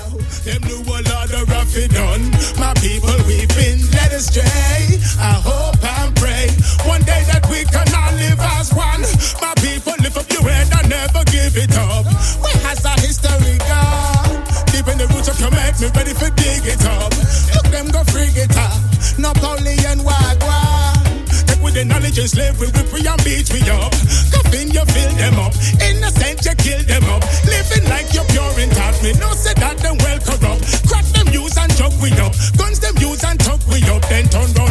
Them knew a lot of rough it done. My people, we've been led astray. I hope and pray one day that we can all live as one. My people, lift up your head and never give it up. Where has our history gone? Deep in the roots of your make me ready for dig it up. Look them go frig it up. Napoleon Wagwan. Take with the knowledge and slavery, whip we and beat me up. Coffin, you fill them up. Innocent, you kill them up. Living like you're pure and taught me. No say that them well corrupt. Crack them use and chuck we up. Guns them use and tuck we up. Then turn round